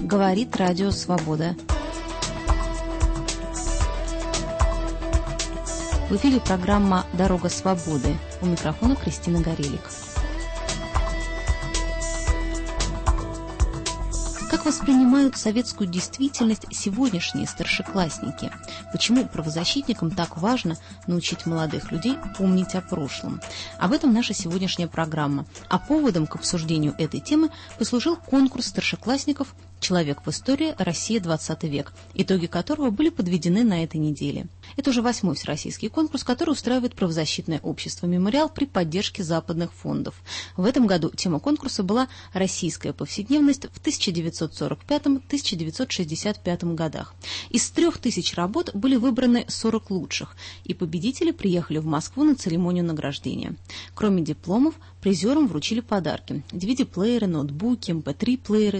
Говорит Радио Свобода. В эфире программа «Дорога свободы». У микрофона Кристина Горелик. Как воспринимают советскую действительность сегодняшние старшеклассники? Почему правозащитникам так важно научить молодых людей помнить о прошлом? Об этом наша сегодняшняя программа. А поводом к обсуждению этой темы послужил конкурс старшеклассников «Человек в истории. Россия. 20 век», итоги которого были подведены на этой неделе. Это уже 8-й всероссийский конкурс, который устраивает правозащитное общество «Мемориал» при поддержке западных фондов. В этом году тема конкурса была «Российская повседневность в 1945-1965 годах». Из 3000 работ были выбраны 40 лучших, и победители приехали в Москву на церемонию награждения. Кроме дипломов, призерам вручили подарки: DVD-плееры, ноутбуки, MP3-плееры,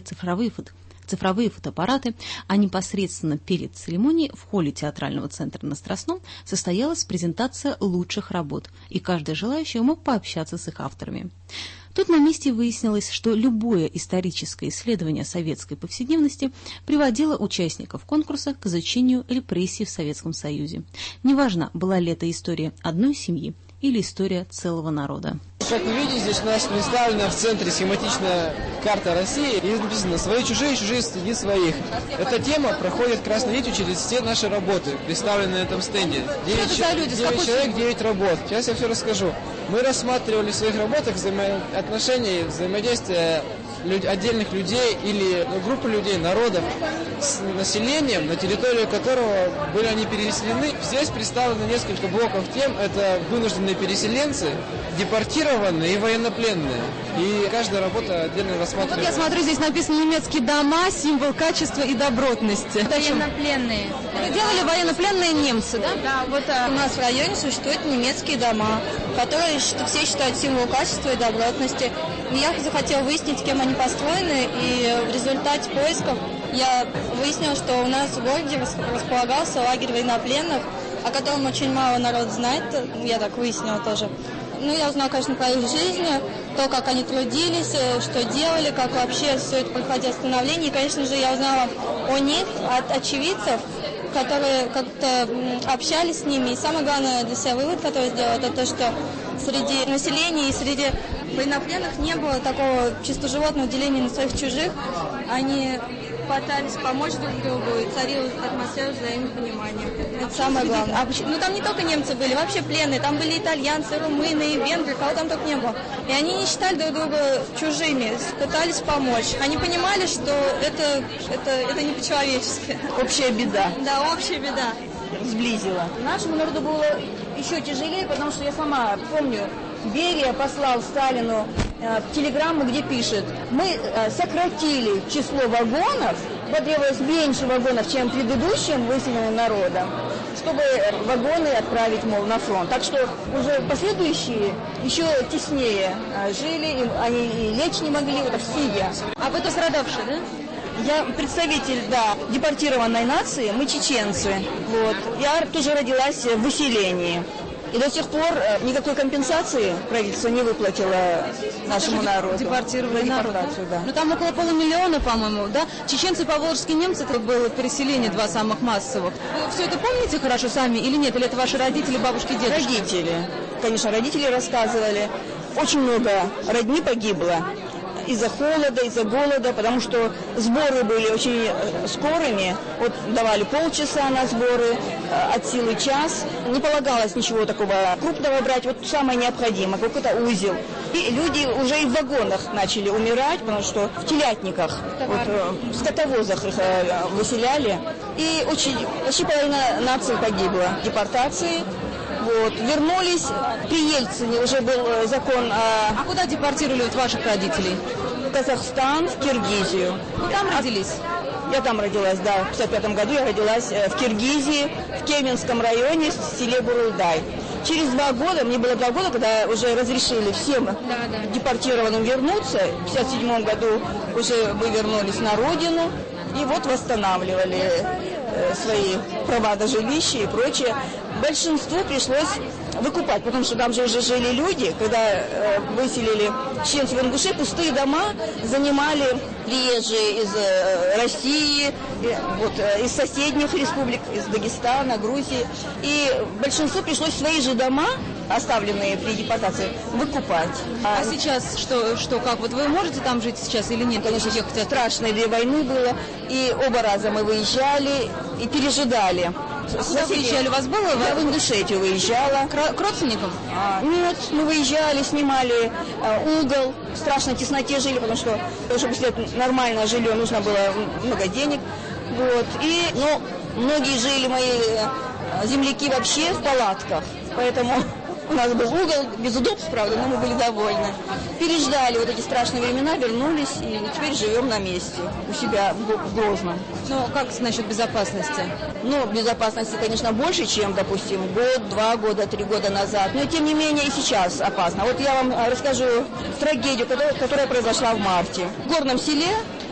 цифровые фотоаппараты, а непосредственно перед церемонией в холле театрального центра на Страстном состоялась презентация лучших работ, и каждый желающий мог пообщаться с их авторами. Тут на месте выяснилось, что любое историческое исследование советской повседневности приводило участников конкурса к изучению репрессий в Советском Союзе. Неважно, была ли это история одной семьи или история целого народа. Как вы видите, здесь у нас представлена в центре схематичная карта России, и написано «Свои чужие, чужие среди своих». Эта тема проходит красной нитью через все наши работы, представленные на этом стенде. 9 человек, 9 работ. Сейчас я все расскажу. Мы рассматривали в своих работах взаимоотношения, взаимодействия отдельных людей или группы людей, народов с населением, на территорию которого были они переселены. Здесь представлено несколько блоков тем. Это вынужденные переселенцы, депортированные и военнопленные. И каждая работа отдельно рассматривается. Вот я смотрю, здесь написано «Немецкие дома, символ качества и добротности». Военнопленные. Это делали военнопленные немцы, да? Да, вот у нас в районе существуют немецкие дома, которые все считают символ качества и добротности. Я захотела выяснить, кем они построены, и в результате поисков я выяснила, что у нас в городе располагался лагерь военнопленных, о котором очень мало народ знает, я так выяснила тоже. Я узнала, конечно, про их жизнь, то, как они трудились, что делали, как вообще все это проходило становление. И, конечно же, я узнала о них от очевидцев, которые как-то общались с ними. И самое главное для себя вывод, который я сделала, это то, что среди населения и среди военнопленных не было такого чисто животного деления на своих чужих. Они пытались помочь друг другу, и царила атмосфера взаимопонимания. Это самое главное. Там не только немцы были, вообще пленные. Там были итальянцы, румыны и венгры, кого там только не было. И они не считали друг друга чужими, пытались помочь. Они понимали, что это не по-человечески. Общая беда. Да, общая беда. Сблизила. Нашему народу было еще тяжелее, потому что я сама помню, Берия послал Сталину телеграмму, где пишет: мы сократили число вагонов, потребовалось меньше вагонов, чем предыдущим выселенным народом, чтобы вагоны отправить, на фронт. Так что уже последующие еще теснее жили, они и лечь не могли, в Сибири. А вы пострадавшие, да? Я представитель, депортированной нации, мы чеченцы. Я тоже родилась в выселении. И до сих пор никакой компенсации правительство не выплатило нашему народу. Депортированный народ, да? Там около 500 000, по-моему, да? Чеченцы, поволжские немцы, это было переселение 2 самых массовых. Вы все это помните хорошо сами или нет? Или это ваши родители, бабушки, дедушки? Родители. Конечно, родители рассказывали. Очень много родни погибло. Из-за холода, из-за голода, потому что сборы были очень скорыми. Давали полчаса на сборы, от силы час. Не полагалось ничего такого крупного брать, самое необходимое, какой-то узел. И люди уже и в вагонах начали умирать, потому что в телятниках, в скотовозах их выселяли. И почти половина нации погибла в депортации. Вернулись, при Ельцине уже был закон о... А куда депортировали ваших родителей? В Казахстан, в Киргизию. Вы там родились? Я там родилась, да. В 1955 году я родилась в Киргизии, в Кеменском районе, в селе Бурылдай. Через 2 года, мне было 2 года, когда уже разрешили всем депортированным вернуться. В 1957 году уже мы вернулись на родину и восстанавливали свои права на жилище и прочее. Большинству пришлось выкупать, потому что там же уже жили люди, когда выселили чеченцев и ингушей, пустые дома занимали приезжие из России, вот, из соседних республик, из Дагестана, Грузии. И большинству пришлось свои же дома, оставленные при депортации, выкупать. А сейчас что, как? Вот вы можете там жить сейчас или нет? Конечно, страшно, 2 войны было, и оба раза мы выезжали и пережидали. А куда выезжали? У вас было? Я в Ингушетию выезжала. К родственникам? Нет, мы выезжали, снимали угол. В страшной тесноте жили, потому что, чтобы снять нормальное жилье, нужно было много денег. Вот. Но многие жили, мои земляки, вообще в палатках. Поэтому у нас был угол, без удобств, правда, но мы были довольны. Переждали вот эти страшные времена, вернулись, и теперь живем на месте, у себя в Грозном. Ну, как насчет безопасности? Ну, безопасности, конечно, больше, чем, допустим, год, 2 года, 3 года назад. Но, тем не менее, и сейчас опасно. Вот я вам расскажу трагедию, которая произошла в марте. В горном селе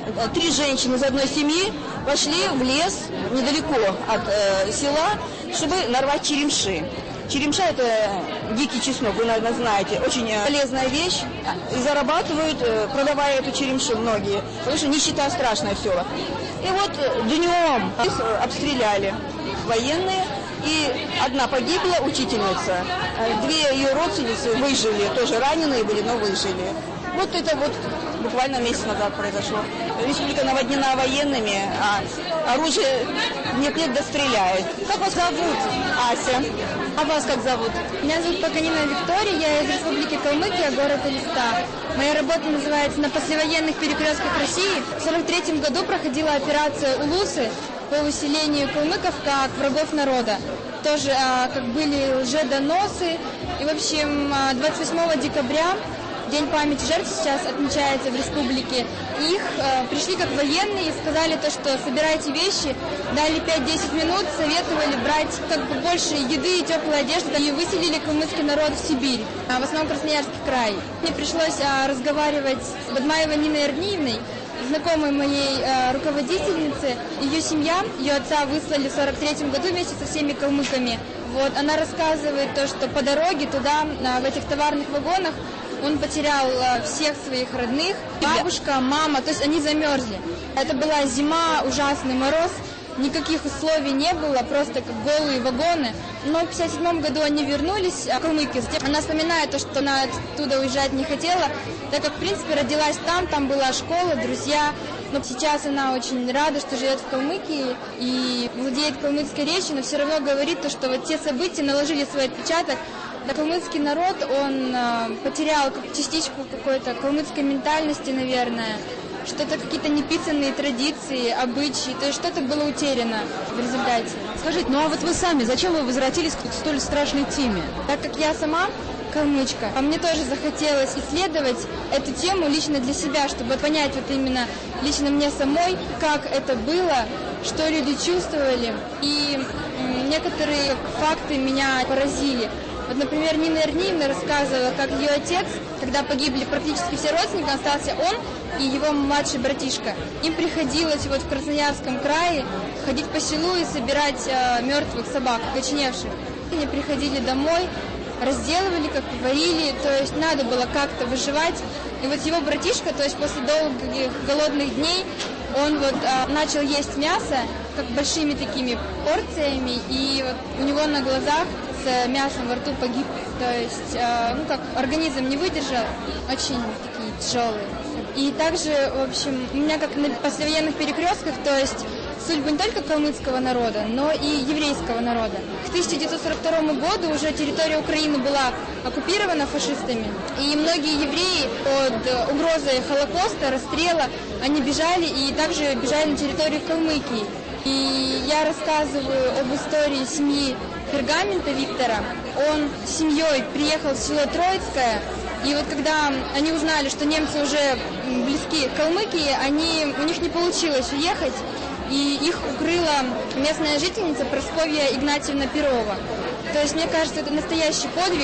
3 женщины из одной семьи пошли в лес недалеко от села, чтобы нарвать черемши. Черемша – это дикий чеснок, вы, наверное, знаете. Очень полезная вещь. И зарабатывают, продавая эту черемшу многие. Потому что нищета страшная в селах. И вот днем обстреляли военные. И одна погибла, учительница. 2 ее родственницы выжили, тоже раненые были, но выжили. Вот это вот буквально месяц назад произошло. Республика наводнена военными, а оружие нет-нет да стреляет. Как вас зовут? Ася. А вас как зовут? Меня зовут Поканина Виктория, я из Республики Калмыкия, город Элиста. Моя работа называется «На послевоенных перекрестках России». В 1943 году проходила операция «Улусы» по выселению калмыков как врагов народа. Тоже как были лжедоносы. И, в общем, 28 декабря, День памяти жертв сейчас отмечается в республике. Их пришли как военные и сказали то, что собирайте вещи, дали 5-10 минут, советовали брать как бы больше еды и теплой одежды, и выселили калмыцкий народ в Сибирь, в основном Красноярский край. Мне пришлось разговаривать с Бадмаевой Ниной Арниевной, знакомой моей руководительницы. Ее семья, ее отца выслали в 1943 году вместе со всеми калмыками. Вот, она рассказывает то, что по дороге туда, в этих товарных вагонах, он потерял всех своих родных, бабушка, мама, то есть они замерзли. Это была зима, ужасный мороз, никаких условий не было, просто как голые вагоны. Но в 1957 году они вернулись, калмыки. Она вспоминает то, что она оттуда уезжать не хотела, так как, в принципе, родилась там была школа, друзья. Но сейчас она очень рада, что живет в Калмыкии и владеет калмыцкой речью, но все равно говорит то, что вот те события наложили свой отпечаток. Да, калмыцкий народ, он потерял частичку какой-то калмыцкой ментальности, наверное, что-то, какие-то неписанные традиции, обычаи, то есть что-то было утеряно в результате. Скажите, ну а вот вы сами, зачем вы возвратились к столь страшной теме? Так как я сама калмычка, а мне тоже захотелось исследовать эту тему лично для себя, чтобы понять вот именно лично мне самой, как это было, что люди чувствовали, и некоторые факты меня поразили. Вот, например, Нина Арниевна рассказывала, как ее отец, когда погибли практически все родственники, остался он и его младший братишка. Им приходилось вот в Красноярском крае ходить по селу и собирать мертвых собак, окоченевших. Они приходили домой, разделывали, как варили, то есть надо было как-то выживать. И вот его братишка, то есть после долгих голодных дней, он вот начал есть мясо, как большими такими порциями, и вот у него на глазах с мясом во рту погиб. То есть, ну как, организм не выдержал, очень такие тяжелые. И также, в общем, у меня как на послевоенных перекрестках, то есть судьбы не только калмыцкого народа, но и еврейского народа. К 1942 году уже территория Украины была оккупирована фашистами, и многие евреи под угрозой Холокоста, расстрела, они бежали и также бежали на территорию Калмыкии. И я рассказываю об истории семьи Пергамента Виктора. Он с семьей приехал в село Троицкое, и вот когда они узнали, что немцы уже близки к Калмыкии, у них не получилось уехать, и их укрыла местная жительница Прасковья Игнатьевна Перова. То есть, мне кажется, это настоящий подвиг,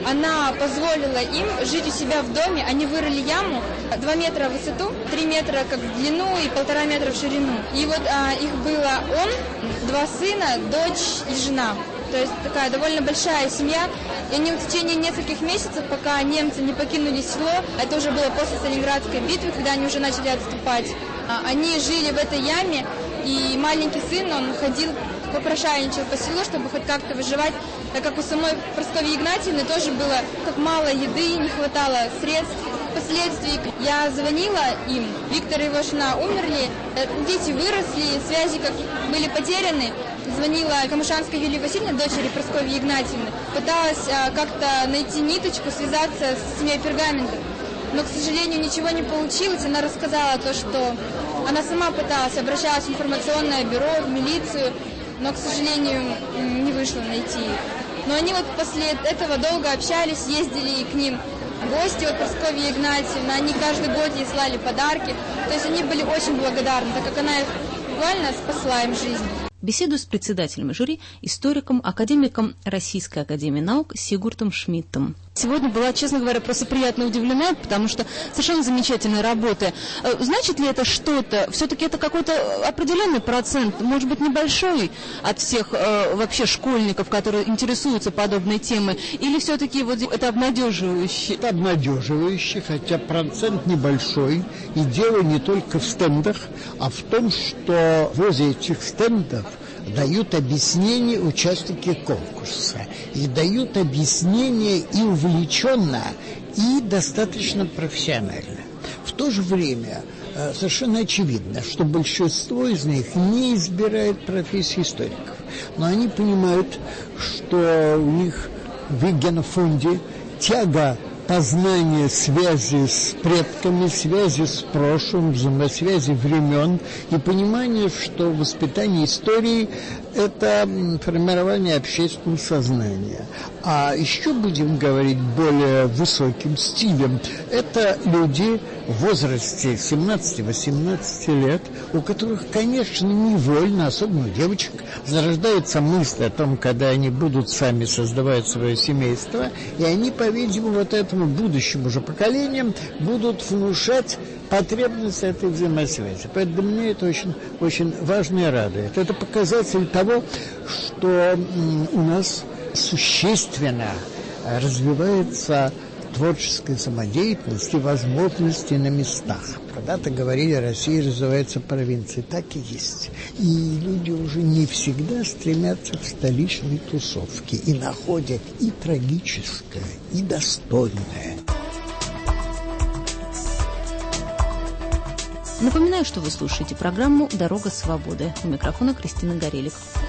она позволила им жить у себя в доме. Они вырыли яму 2 метра в высоту, 3 метра как в длину и 1,5 метра в ширину. И вот их было он, 2 сына, дочь и жена. То есть такая довольно большая семья. И они в течение нескольких месяцев, пока немцы не покинули село, это уже было после Сталинградской битвы, когда они уже начали отступать, они жили в этой яме, и маленький сын, он ходил, попрошайничал по селу, чтобы хоть как-то выживать, так как у самой Прасковьи Игнатьевны тоже было как мало еды, не хватало средств. Впоследствии я звонила им, Виктор и его жена умерли, дети выросли, связи как были потеряны. Звонила Камышанской Юлии Васильевне, дочери Прасковьи Игнатьевны, пыталась как-то найти ниточку, связаться с семьей Пергаментов. Но, к сожалению, ничего не получилось. Она рассказала то, что она сама пыталась, обращалась в информационное бюро, в милицию, но, к сожалению, не вышло найти их. Но они вот после этого долго общались, ездили к ним гости от Прасковьи Игнатьевны, они каждый год ей слали подарки. То есть они были очень благодарны, так как она их буквально спасла им жизнь. Беседую с председателем жюри, историком, академиком Российской академии наук Сигуртом Шмидтом. Сегодня была, честно говоря, просто приятно удивлена, потому что совершенно замечательная работа. Значит ли это что-то? Все-таки это какой-то определенный процент, может быть, небольшой от всех вообще школьников, которые интересуются подобной темой? Или все-таки вот это обнадеживающе? Это обнадеживающе, хотя процент небольшой. И дело не только в стендах, а в том, что возле этих стендов дают объяснения участники конкурса. И дают объяснения и увлеченно, и достаточно профессионально. В то же время совершенно очевидно, что большинство из них не избирает профессии историков. Но они понимают, что у них в их генофонде тяга познание связи с предками, связи с прошлым, взаимосвязи времен и понимание, что воспитание истории – это формирование общественного сознания. А еще будем говорить более высоким стилем. Это люди в возрасте 17-18 лет, у которых, конечно, невольно, особенно у девочек, зарождается мысль о том, когда они будут сами создавать свое семейство, и они, по-видимому, вот этому будущему же поколениям будут внушать потребность этой взаимосвязи. Поэтому для меня это очень, очень важно и радует. Это показатель того, что у нас существенно развивается творческая самодеятельность и возможности на местах. Когда-то говорили, Россия развивается провинцией. Так и есть. И люди уже не всегда стремятся к столичной тусовке и находят и трагическое, и достойное. Напоминаю, что вы слушаете программу «Дорога свободы». У микрофона Кристина Горелик.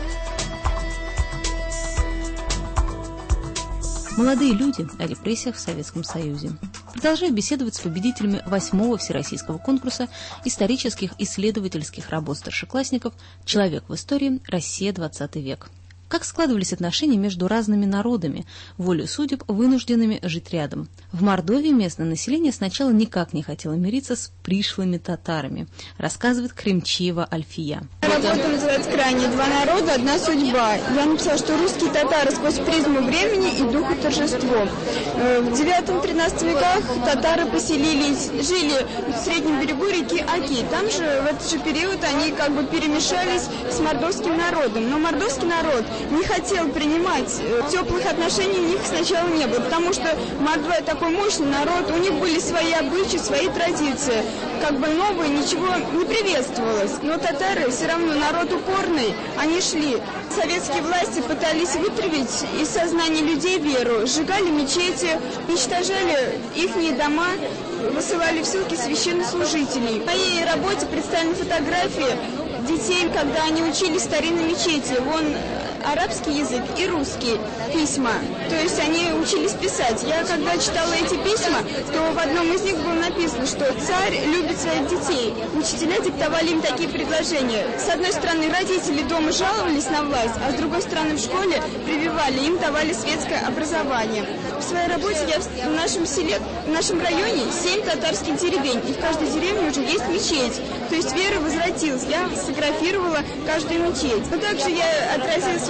Молодые люди о репрессиях в Советском Союзе. Продолжаю беседовать с победителями 8-го Всероссийского конкурса исторических исследовательских работ старшеклассников «Человек в истории. Россия. 20 век». Как складывались отношения между разными народами, волею судеб, вынужденными жить рядом. В Мордовии местное население сначала никак не хотело мириться с пришлыми татарами, рассказывает Кремчиева Альфия. Работа называется «Крайне. Два народа, одна судьба». Я написала, что русские татары сквозь призму времени и духа торжество. В 9-13 веках татары поселились, жили в среднем берегу реки Оки. Там же в этот же период они как бы перемешались с мордовским народом. Но мордовский народ не хотел принимать, теплых отношений у них сначала не было, потому что Мордва такой мощный народ, у них были свои обычаи, свои традиции, как бы новые, ничего не приветствовалось. Но татары все равно народ упорный, они шли. Советские власти пытались вытравить из сознания людей веру, сжигали мечети, уничтожали ихние дома, высылали в ссылки священнослужителей. В моей работе представлены фотографии детей, когда они учились старинной мечети. Вон арабский язык и русский письма. То есть они учились писать. Я когда читала эти письма, то в одном из них было написано, что царь любит своих детей. Учителя диктовали им такие предложения. С одной стороны, родители дома жаловались на власть, а с другой стороны, в школе прививали, им давали светское образование. В своей работе я в нашем селе, в нашем районе 7 татарских деревень, и в каждой деревне уже есть мечеть. То есть вера возвратилась. Я сфотографировала каждую мечеть. Но также я отразила свои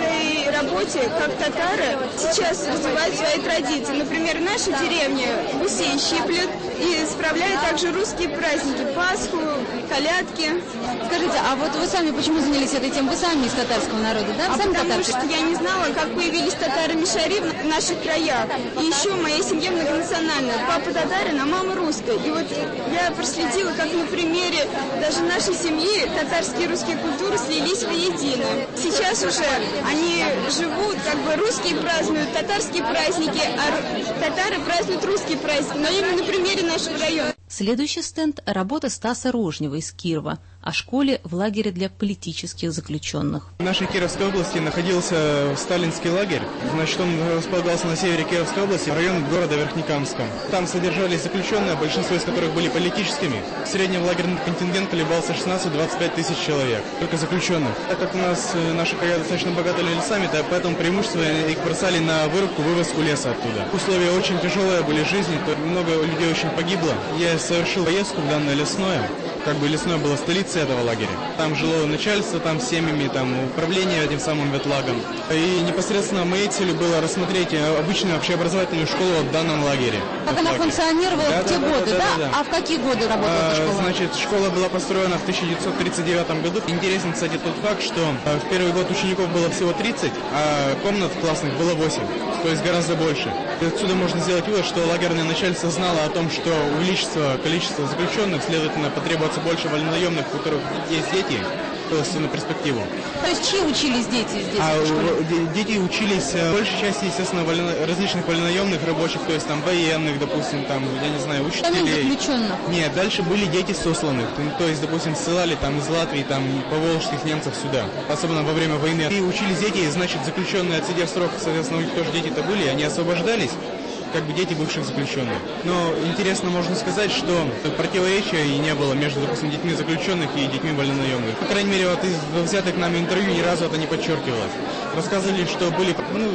своей работе, как татары, сейчас развивают свои традиции. Например, в нашей деревне гусей щиплют и справляют также русские праздники, Пасху, колядки. Скажите, а вот вы сами почему занялись этой темой? Вы сами из татарского народа, да? Вы сами потому что я не знала, как появились татары-мишари в наших краях. И еще моя семья многонациональная. Папа татарин, а мама русская. И вот я проследила, как на примере даже нашей семьи татарские и русские культуры слились воедино. Сейчас уже они живут, как бы русские празднуют татарские праздники, а татары празднуют русские праздники. Но именно на примере нашего района. Следующий стенд – работа Стаса Рожнева из Кирова о школе в лагере для политических заключенных. В нашей Кировской области находился сталинский лагерь. Значит, он располагался на севере Кировской области, район города Верхнекамска. Там содержались заключенные, большинство из которых были политическими. В среднем лагерный контингент колебался 16-25 тысяч человек, только заключенных. Так как у нас наши края достаточно богаты лесами, то поэтому преимущество их бросали на вырубку, вывозку леса оттуда. Условия очень тяжелые были жизни, много людей очень погибло. Я совершил поездку в данное лесное. Как бы лесное было столицей этого лагеря. Там жило начальство, там с семьями, там управление этим самым ветлагом. И непосредственно моей целью было рассмотреть обычную общеобразовательную школу в данном лагере. Как она функционировала в те годы, да? А в какие годы работала эта школа? Значит, школа была построена в 1939 году. Интересен, кстати, тот факт, что в первый год учеников было всего 30, а комнат классных было 8, то есть гораздо больше. И отсюда можно сделать вывод, что лагерное начальство знало о том, что увеличится количество заключенных, следовательно, потребуется больше вольнонаемных, у которых есть дети, то есть на перспективу. То есть чьи учились дети здесь? Дети учились, большей части, естественно, различных вольнонаемных рабочих, то есть там военных, допустим, там, я не знаю, учителей. Заключенных? Нет, дальше были дети сосланных, то есть, допустим, ссылали там из Латвии, там, поволжских немцев сюда, особенно во время войны. И учились дети, значит, заключенные, отсидев срок, соответственно, у них тоже дети-то были, они освобождались, как бы дети бывших заключенных. Но интересно можно сказать, что противоречия и не было между, допустим, детьми заключенных и детьми вольнонаемных. По крайней мере, вот из взятых нами интервью ни разу это не подчеркивалось. Рассказывали, что были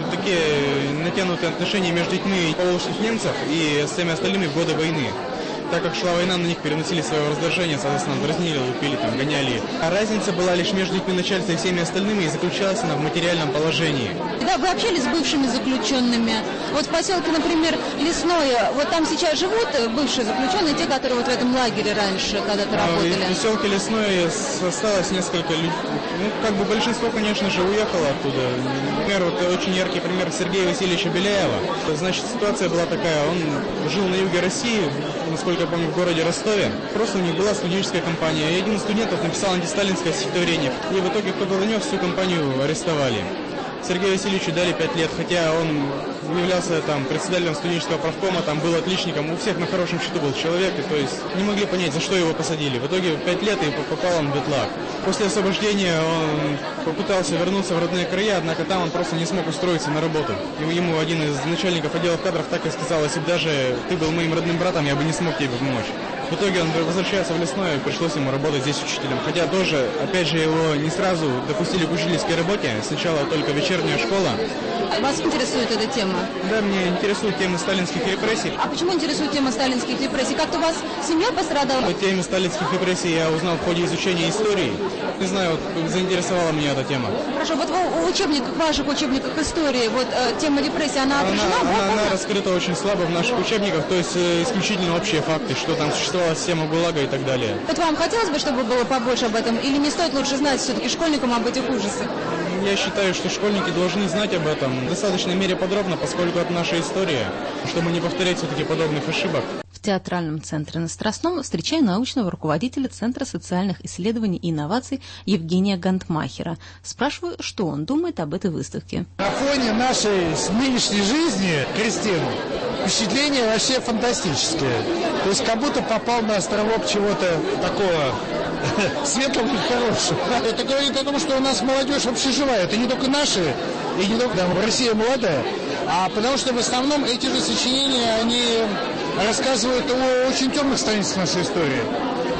такие натянутые отношения между детьми поволжских немцев и с всеми остальными в годы войны. Так как шла война, на них переносили свое раздражение, соответственно, дразнили, лупили, там, гоняли. А разница была лишь между детьми начальства и всеми остальными, и заключалась она в материальном положении. Да, вы общались с бывшими заключенными? Вот в поселке, например, Лесное, вот там сейчас живут бывшие заключенные, те, которые вот в этом лагере раньше когда-то работали? В поселке Лесное осталось несколько людей. Как бы большинство, конечно же, уехало оттуда. Например, вот очень яркий пример Сергея Васильевича Беляева. Значит, ситуация была такая, он жил на юге России, насколько я помню, в городе Ростове. Просто у них была студенческая компания, и один из студентов написал антисталинское стихотворение. И в итоге кто-то донес, всю компанию арестовали. Сергею Васильевичу дали 5 лет, хотя он являлся там председателем студенческого правкома, там был отличником, у всех на хорошем счету был человек, и то есть не могли понять, за что его посадили. В итоге 5 лет и попал он в ветлаг. После освобождения он попытался вернуться в родные края, однако там он просто не смог устроиться на работу. И ему один из начальников отделов кадров так и сказал: если бы даже ты был моим родным братом, я бы не смог тебе помочь. В итоге он возвращается в Лесное, и пришлось ему работать здесь учителем. Хотя тоже, опять же, его не сразу допустили к учительской работе. Сначала только вечерняя школа. Вас интересует эта тема? Да, мне интересует тема сталинских репрессий. А почему интересует тема сталинских репрессий? Как-то у вас семья пострадала? По теме сталинских репрессий я узнал в ходе изучения истории. Не знаю, вот заинтересовала меня эта тема. Хорошо, вот в учебниках, в ваших учебниках истории, вот тема репрессий, она отражена? Она раскрыта очень слабо в наших учебниках, то есть исключительно общие факты, что там существовала система ГУЛАГа и так далее. Вот вам хотелось бы, чтобы было побольше об этом, или не стоит лучше знать все-таки школьникам об этих ужасах? Я считаю, что школьники должны знать об этом в достаточной мере подробно, поскольку это наша история, чтобы не повторять все-таки подобных ошибок. В театральном центре на Страстном встречаю научного руководителя Центра социальных исследований и инноваций Евгения Гантмахера. Спрашиваю, что он думает об этой выставке. На фоне нашей нынешней жизни, Кристина, впечатление вообще фантастическое. То есть как будто попал на островок чего-то такого светлого и хорошего. Это говорит о том, что у нас молодежь вообще живая. Это не только наши, и не только там, Россия молодая, а потому что в основном эти же сочинения, они рассказывают о очень темных страницах нашей истории.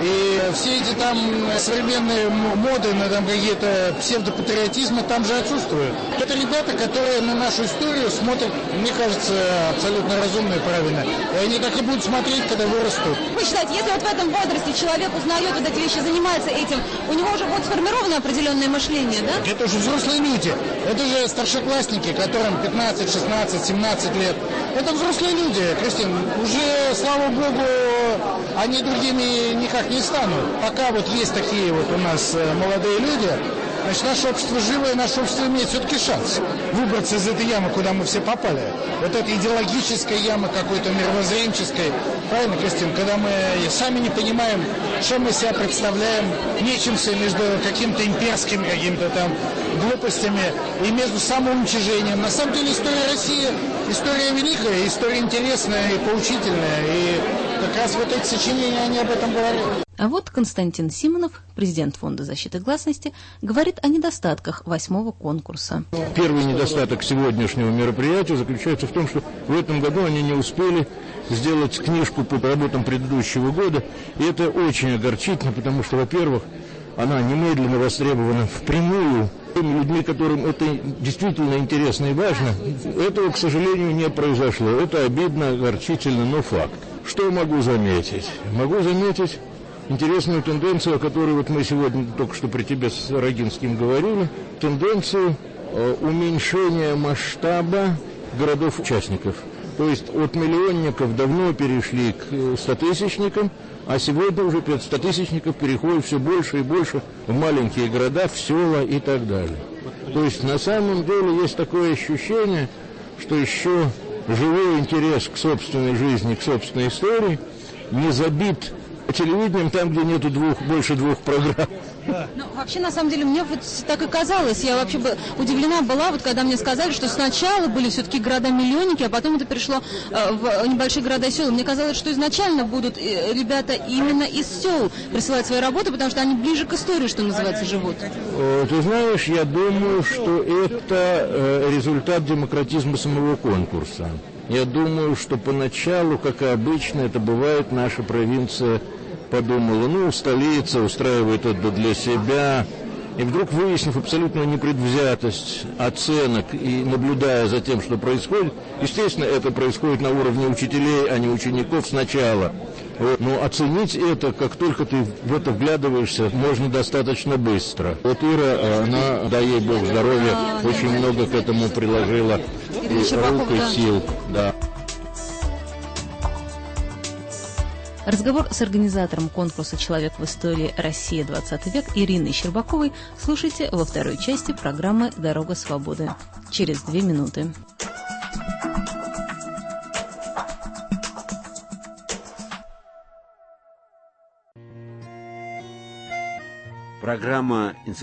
И все эти там современные моды на там какие-то псевдопатриотизмы там же отсутствуют. Это ребята, которые на нашу историю смотрят, мне кажется, абсолютно разумно и правильно. И они так и будут смотреть, когда вырастут. Вы считаете, если вот в этом возрасте человек узнает вот эти вещи, занимается этим, у него уже будет сформировано определенное мышление, да? Это уже взрослые люди. Это же старшеклассники, которым 15, 16, 17 лет. Это взрослые люди, Кристин. Уже, слава богу, они другими никак не станут. Пока вот есть такие вот у нас молодые люди, значит, наше общество живое, наше общество имеет все-таки шанс выбраться из этой ямы, куда мы все попали. Вот этой идеологической ямы, какой-то мировоззренческой. Правильно, Кристин? Когда мы сами не понимаем, что мы себя представляем, мечемся между каким-то имперским каким-то там глупостями и между самоуничижением. На самом деле история России, история великая, история интересная и поучительная. И как раз вот эти сочинения, они об этом говорят. А вот Константин Симонов, президент Фонда защиты гласности, говорит о недостатках 8-го конкурса. Первый недостаток сегодняшнего мероприятия заключается в том, что в этом году они не успели сделать книжку по работам предыдущего года. И это очень огорчительно, потому что, во-первых, она немедленно востребована впрямую теми людьми, которым это действительно интересно и важно. Этого, к сожалению, не произошло. Это обидно, огорчительно, но факт. Что могу заметить? Могу заметить интересную тенденцию, о которой вот мы сегодня только что при тебе с Рогинским говорили, тенденцию уменьшения масштаба городов-участников. То есть от миллионников давно перешли к 100-тысячникам, а сегодня уже 100-тысячников переходит все больше и больше в маленькие города, в села и так далее. То есть на самом деле есть такое ощущение, что еще живой интерес к собственной жизни, к собственной истории не забит телевидением там, где нету больше двух программ. Ну, вообще, на самом деле, мне вот так и казалось. Я вообще удивлена была, вот когда мне сказали, что сначала были все-таки города-миллионники, а потом это перешло в небольшие города и села. Мне казалось, что изначально будут ребята именно из сел присылать свои работы, потому что они ближе к истории, что называется, живут. Ты знаешь, я думаю, что это результат демократизма самого конкурса. Я думаю, что поначалу, как и обычно, это бывает, наша провинция подумала, столица устраивает это для себя. И вдруг, выяснив абсолютную непредвзятость оценок и наблюдая за тем, что происходит, естественно, это происходит на уровне учителей, а не учеников сначала. Но оценить это, как только ты в это вглядываешься, можно достаточно быстро. Вот Ира, она, дай ей Бог здоровья, очень много к этому приложила и рук, и сил. Да. Разговор с организатором конкурса «Человек в истории. Россия. 20 век» Ириной Щербаковой слушайте во второй части программы «Дорога свободы» через 2 минуты. Программа